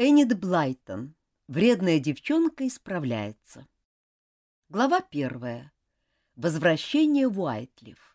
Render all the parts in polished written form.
Энид Блайтон. Вредная девчонка исправляется. Глава 1. Возвращение в Уайтлиф.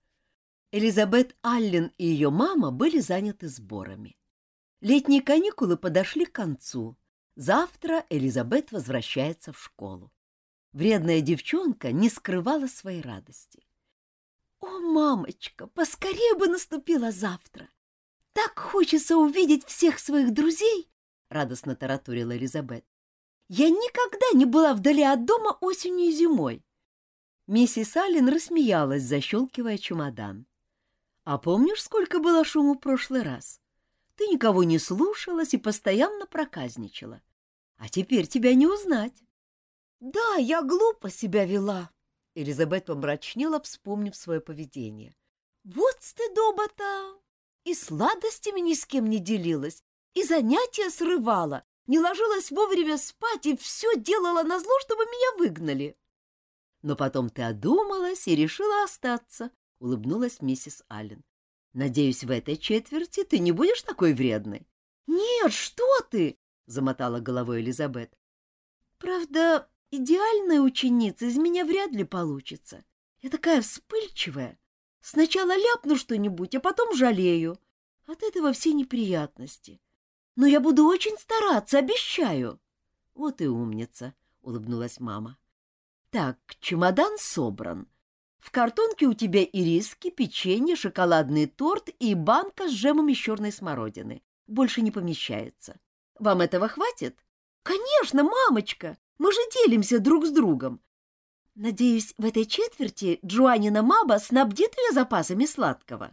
Элизабет Аллен и ее мама были заняты сборами. Летние каникулы подошли к концу. Завтра Элизабет возвращается в школу. Вредная девчонка не скрывала своей радости. «О, мамочка, поскорее бы наступило завтра! Так хочется увидеть всех своих друзей!» — радостно тараторила Элизабет. «Я никогда не была вдали от дома осенью и зимой». Миссис Аллен рассмеялась, защелкивая чемодан. «А помнишь, сколько было шуму в прошлый раз? Ты никого не слушалась и постоянно проказничала. А теперь тебя не узнать». «Да, я глупо себя вела», — Элизабет помрачнела, вспомнив свое поведение. «Вот стыдоба-то! И сладостями ни с кем не делилась, и занятия срывала, не ложилась вовремя спать и все делала назло, чтобы меня выгнали». «Но потом ты одумалась и решила остаться», — улыбнулась миссис Аллен. «Надеюсь, в этой четверти ты не будешь такой вредной?» «Нет, что ты!» — замотала головой Элизабет. «Правда, идеальная ученица из меня вряд ли получится. Я такая вспыльчивая. Сначала ляпну что-нибудь, а потом жалею. От этого все неприятности. Но я буду очень стараться, обещаю». «Вот и умница», — улыбнулась мама. «Так, чемодан собран. В картонке у тебя ириски, печенье, шоколадный торт и банка с джемом из черной смородины. Больше не помещается. Вам этого хватит?» «Конечно, мамочка! Мы же делимся друг с другом. Надеюсь, в этой четверти Джоаннина мама снабдит ее запасами сладкого».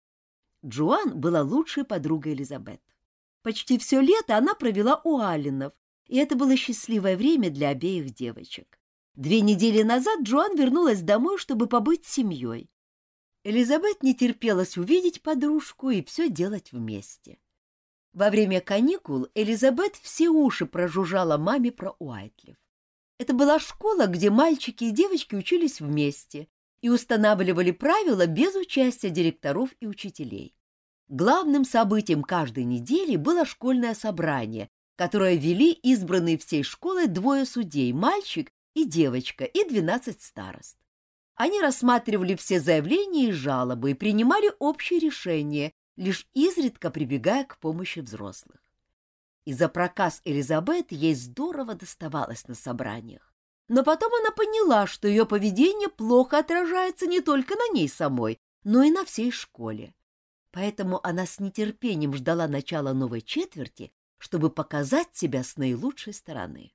Джоан была лучшей подругой Элизабет. Почти все лето она провела у Алленов, и это было счастливое время для обеих девочек. 2 недели назад Джоан вернулась домой, чтобы побыть с семьей. Элизабет не терпелась увидеть подружку и все делать вместе. Во время каникул Элизабет все уши прожужжала маме про Уайтлиф. Это была школа, где мальчики и девочки учились вместе и устанавливали правила без участия директоров и учителей. Главным событием каждой недели было школьное собрание, которое вели избранные всей школой 2 судей, мальчик и девочка, и 12 старост. Они рассматривали все заявления и жалобы и принимали общие решения, лишь изредка прибегая к помощи взрослых. Из-за проказ Элизабет ей здорово доставалось на собраниях. Но потом она поняла, что ее поведение плохо отражается не только на ней самой, но и на всей школе. Поэтому она с нетерпением ждала начала новой четверти, чтобы показать себя с наилучшей стороны.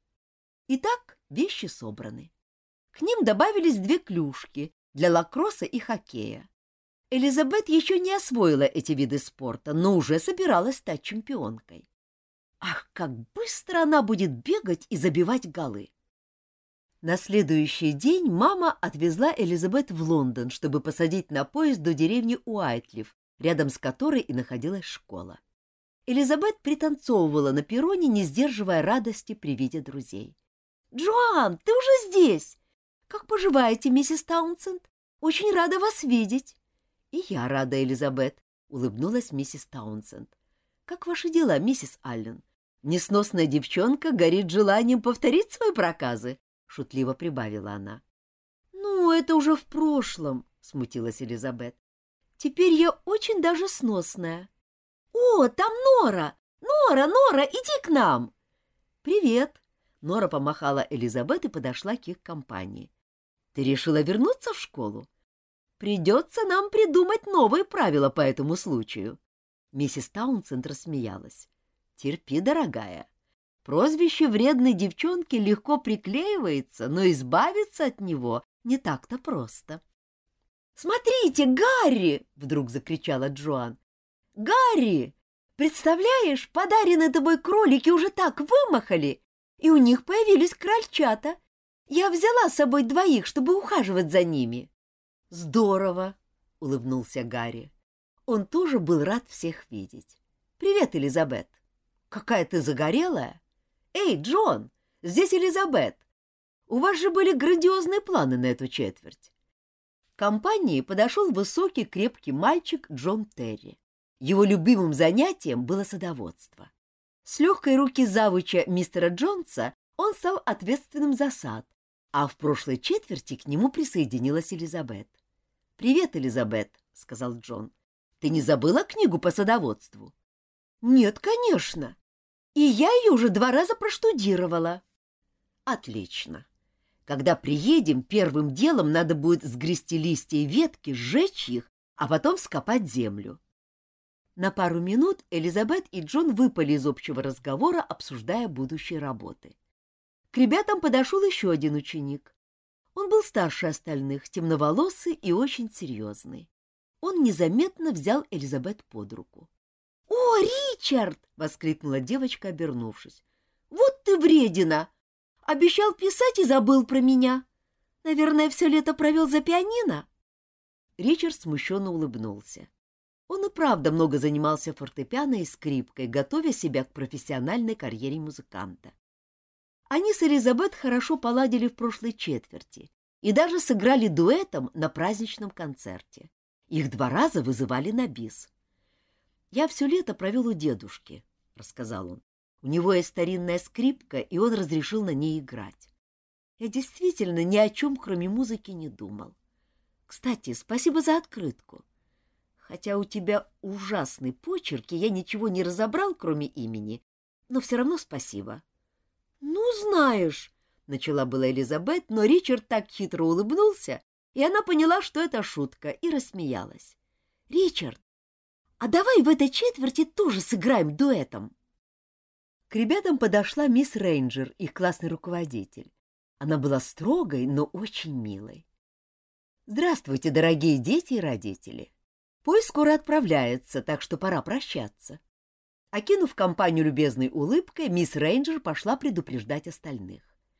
Итак, вещи собраны. К ним добавились 2 клюшки для лакросса и хоккея. Элизабет еще не освоила эти виды спорта, но уже собиралась стать чемпионкой. Ах, как быстро она будет бегать и забивать голы! На следующий день мама отвезла Элизабет в Лондон, чтобы посадить на поезд до деревни Уайтлиф, рядом с которой и находилась школа. Элизабет пританцовывала на перроне, не сдерживая радости при виде друзей. «Джоан, ты уже здесь! Как поживаете, миссис Таунсенд? Очень рада вас видеть!» «И я рада, Элизабет», — улыбнулась миссис Таунсенд. «Как ваши дела, миссис Аллен? Несносная девчонка горит желанием повторить свои проказы», — шутливо прибавила она. «Ну, это уже в прошлом», — смутилась Элизабет. «Теперь я очень даже сносная». «О, там Нора! Нора, иди к нам!» «Привет!» — Нора помахала Элизабет и подошла к их компании. «Ты решила вернуться в школу? Придется нам придумать новые правила по этому случаю». Миссис Таунсенд рассмеялась. «Терпи, дорогая. Прозвище вредной девчонки легко приклеивается, но избавиться от него не так-то просто». «Смотрите, Гарри!» — вдруг закричала Джоан. «Гарри! Представляешь, подаренные тобой кролики уже так вымахали, и у них появились крольчата. Я взяла с собой 2, чтобы ухаживать за ними». «Здорово!» — улыбнулся Гарри. Он тоже был рад всех видеть. «Привет, Элизабет! Какая ты загорелая! Эй, Джон, здесь Элизабет! У вас же были грандиозные планы на эту четверть». К компании подошел высокий крепкий мальчик Джон Терри. Его любимым занятием было садоводство. С легкой руки завуча мистера Джонса он стал ответственным за сад, а в прошлой четверти к нему присоединилась Элизабет. «Привет, Элизабет», — сказал Джон. «Ты не забыла книгу по садоводству?» «Нет, конечно. И я ее уже 2 раза проштудировала». «Отлично. Когда приедем, первым делом надо будет сгрести листья и ветки, сжечь их, а потом вскопать землю». На пару минут Элизабет и Джон выпали из общего разговора, обсуждая будущие работы. К ребятам подошел еще один ученик. Он был старше остальных, темноволосый и очень серьезный. Он незаметно взял Элизабет под руку. — О, Ричард! — воскликнула девочка, обернувшись. — Вот ты вредина! Обещал писать и забыл про меня. Наверное, все лето провел за пианино? Ричард смущенно улыбнулся. Он и правда много занимался фортепиано и скрипкой, готовя себя к профессиональной карьере музыканта. Они с Элизабет хорошо поладили в прошлой четверти и даже сыграли дуэтом на праздничном концерте. Их 2 раза вызывали на бис. «Я все лето провел у дедушки», — рассказал он. «У него есть старинная скрипка, и он разрешил на ней играть. Я действительно ни о чем, кроме музыки, не думал. Кстати, спасибо за открытку. Хотя у тебя ужасный почерк, и я ничего не разобрал, кроме имени, но все равно спасибо». «Ну, знаешь», — начала была Элизабет, но Ричард так хитро улыбнулся, и она поняла, что это шутка, и рассмеялась. «Ричард, а давай в этой четверти тоже сыграем дуэтом». К ребятам подошла мисс Рейнджер, их классный руководитель. Она была строгой, но очень милой. «Здравствуйте, дорогие дети и родители. Поезд скоро отправляется, так что пора прощаться». Окинув компанию любезной улыбкой, мисс Рейнджер пошла предупреждать остальных.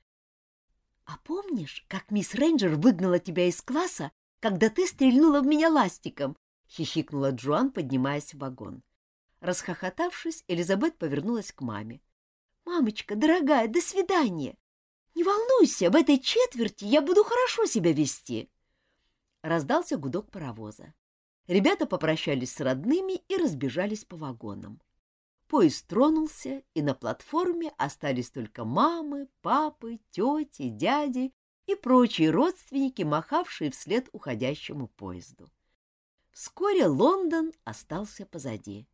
«А помнишь, как мисс Рейнджер выгнала тебя из класса, когда ты стрельнула в меня ластиком?» — хихикнула Джоан, поднимаясь в вагон. Расхохотавшись, Элизабет повернулась к маме. «Мамочка, дорогая, до свидания! Не волнуйся, в этой четверти я буду хорошо себя вести!» Раздался гудок паровоза. Ребята попрощались с родными и разбежались по вагонам. Поезд тронулся, и на платформе остались только мамы, папы, тети, дяди и прочие родственники, махавшие вслед уходящему поезду. Вскоре Лондон остался позади.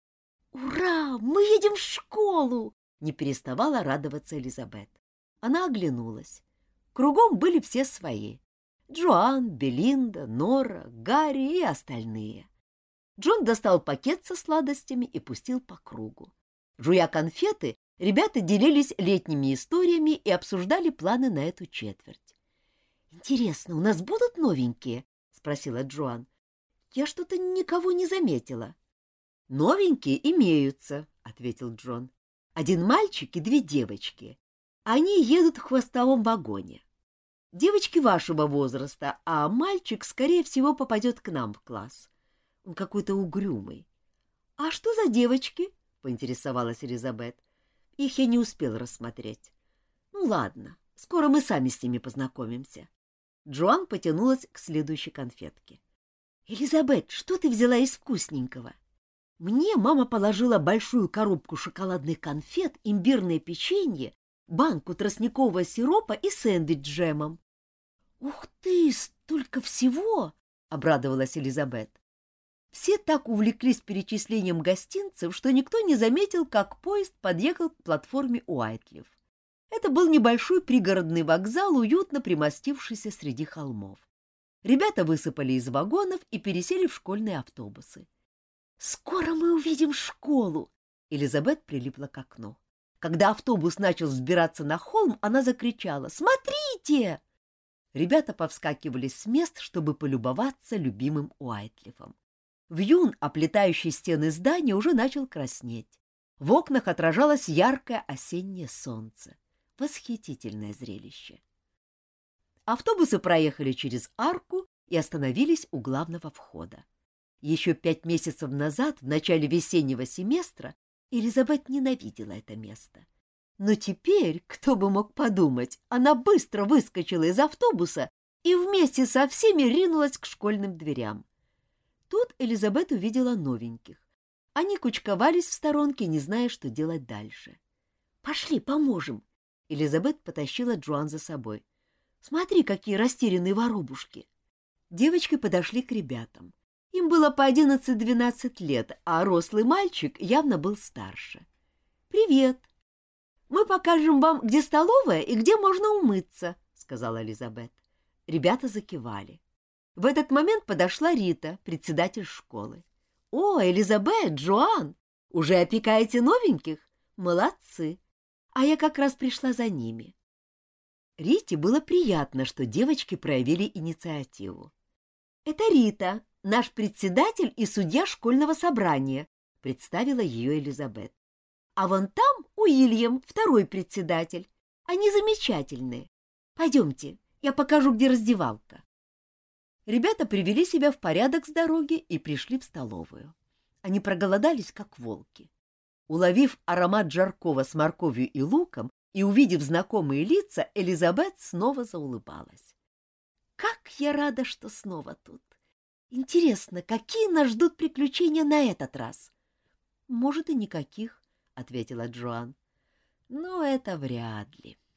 «Ура! Мы едем в школу!» — не переставала радоваться Элизабет. Она оглянулась. Кругом были все свои. Джоан, Белинда, Нора, Гарри и остальные. Джон достал пакет со сладостями и пустил по кругу. Жуя конфеты, ребята делились летними историями и обсуждали планы на эту четверть. «Интересно, у нас будут новенькие?» — спросила Джоан. «Я что-то никого не заметила». «Новенькие имеются», — ответил Джон. «1 мальчик и 2 девочки. Они едут в хвостовом вагоне. Девочки вашего возраста, а мальчик, скорее всего, попадет к нам в класс. Он какой-то угрюмый». «А что за девочки?» — поинтересовалась Элизабет. «Их я не успел рассмотреть». «Ну ладно, скоро мы сами с ними познакомимся». Джоан потянулась к следующей конфетке. «Элизабет, что ты взяла из вкусненького?» «Мне мама положила большую коробку шоколадных конфет, имбирное печенье, банку тростникового сиропа и сэндвич с джемом». «Ух ты, столько всего!» — обрадовалась Элизабет. Все так увлеклись перечислением гостинцев, что никто не заметил, как поезд подъехал к платформе Уайтлиф. Это был небольшой пригородный вокзал, уютно примостившийся среди холмов. Ребята высыпали из вагонов и пересели в школьные автобусы. «Скоро мы увидим школу!» Элизабет прилипла к окну. Когда автобус начал взбираться на холм, она закричала: «Смотрите!» Ребята повскакивали с мест, чтобы полюбоваться любимым Уайтлифом. Вьюн, оплетающий стены здания, уже начал краснеть. В окнах отражалось яркое осеннее солнце. Восхитительное зрелище. Автобусы проехали через арку и остановились у главного входа. Еще 5 месяцев назад, в начале весеннего семестра, Элизабет ненавидела это место. Но теперь, кто бы мог подумать, она быстро выскочила из автобуса и вместе со всеми ринулась к школьным дверям. Тут Элизабет увидела новеньких. Они кучковались в сторонке, не зная, что делать дальше. «Пошли, поможем!» Элизабет потащила Джоан за собой. «Смотри, какие растерянные воробушки!» Девочки подошли к ребятам. Им было по 11-12 лет, а рослый мальчик явно был старше. «Привет! Мы покажем вам, где столовая и где можно умыться», — сказала Элизабет. Ребята закивали. В этот момент подошла Рита, председатель школы. «О, Элизабет, Джоан, уже опекаете новеньких? Молодцы! А я как раз пришла за ними». Рите было приятно, что девочки проявили инициативу. «Это Рита, наш председатель и судья школьного собрания», — представила ее Элизабет. «А вон там Уильям, второй председатель. Они замечательные. Пойдемте, я покажу, где раздевалка». Ребята привели себя в порядок с дороги и пришли в столовую. Они проголодались, как волки. Уловив аромат жаркого с морковью и луком и увидев знакомые лица, Элизабет снова заулыбалась. «Как я рада, что снова тут! Интересно, какие нас ждут приключения на этот раз?» «Может, и никаких», — ответила Джоан. «Но это вряд ли».